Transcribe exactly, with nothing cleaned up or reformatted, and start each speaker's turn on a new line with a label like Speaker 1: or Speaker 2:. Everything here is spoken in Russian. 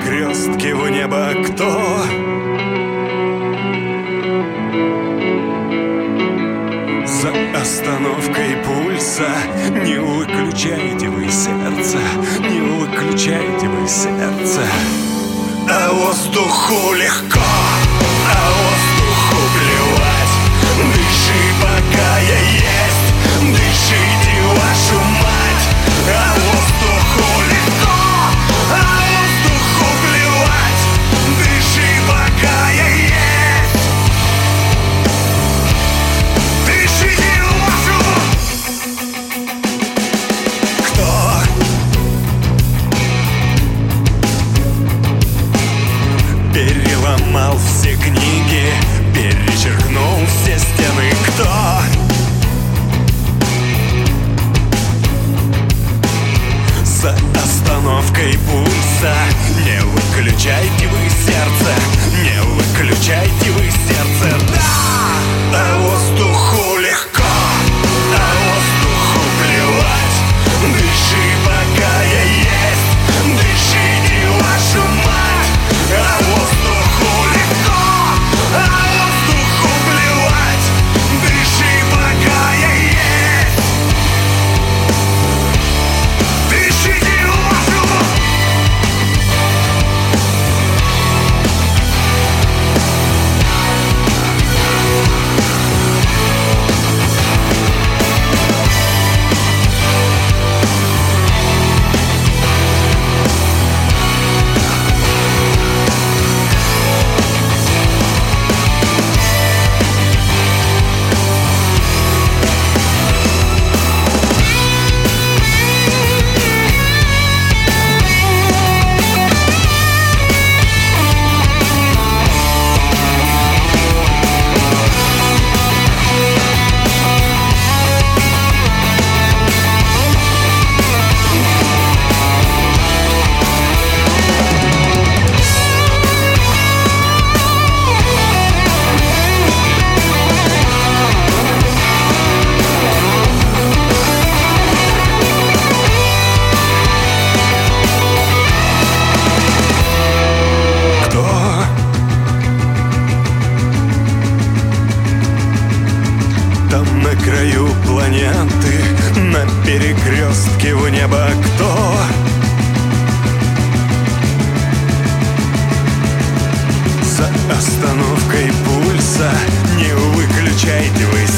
Speaker 1: перекрестке в небо кто? За остановкой пульса не выключайте вы сердце, не выключайте вы сердце. А воздуху легко, а воздуху плевать. Дыши, пока я есть, дышите, вашу мать. А воздуху легко, а воздуху плевать. Дыши, пока я есть, дышите, вашу. Кто? Переломал все книги, перечеркнул все стены. Кто? За остановкой пульса не выключайте вы сердце, не выключайте вы сердце. Да! А воздуху легко, а воздуху плевать. Дыши, пока я есть, дышите, вашу мать. А воздуху легко, а воздуху плевать. Дыши, пока я есть, дышите, вашу. Там на краю планеты, на перекрестке в небо кто? За остановкой пульса не выключайте вы